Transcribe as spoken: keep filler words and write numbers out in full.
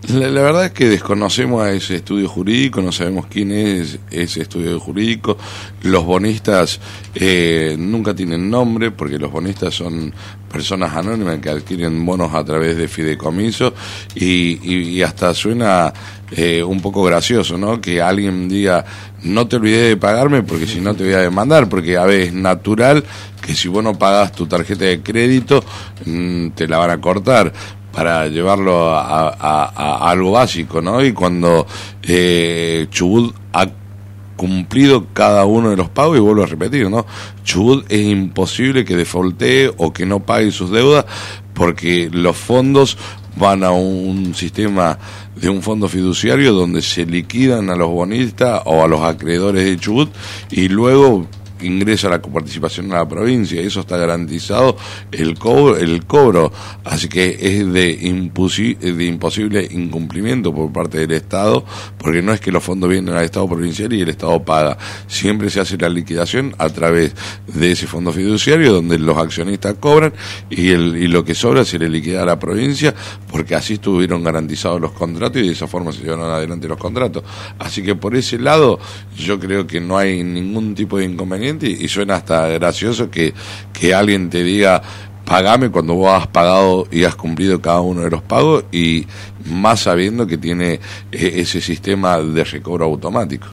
La, la verdad es que desconocemos a ese estudio jurídico, no sabemos quién es ese estudio jurídico. Los bonistas eh, nunca tienen nombre, porque los bonistas son personas anónimas que adquieren bonos a través de fideicomiso, y, y, y hasta suena eh, un poco gracioso, ¿no? Que alguien diga, no te olvides de pagarme porque si no te voy a demandar, porque a ver, es natural que si vos no pagas tu tarjeta de crédito, mmm, te la van a cortar, para llevarlo a, a, a algo básico, ¿no? Y cuando eh, Chubut ha cumplido cada uno de los pagos, y vuelvo a repetir, ¿no? Chubut es imposible que defaultee o que no pague sus deudas, porque los fondos van a un sistema de un fondo fiduciario donde se liquidan a los bonistas o a los acreedores de Chubut, y luego ingresa la coparticipación a la provincia, y eso está garantizado el cobro, el cobro, así que es de, imposi- de imposible incumplimiento por parte del Estado, porque no es que los fondos vienen al Estado provincial y el Estado paga, siempre se hace la liquidación a través de ese fondo fiduciario donde los accionistas cobran, y, el, y lo que sobra se le liquida a la provincia, porque así estuvieron garantizados los contratos y de esa forma se llevaron adelante los contratos. Así que por ese lado yo creo que no hay ningún tipo de inconveniente, y suena hasta gracioso que, que alguien te diga pagame cuando vos has pagado y has cumplido cada uno de los pagos, y más sabiendo que tiene eh, ese sistema de recobro automático.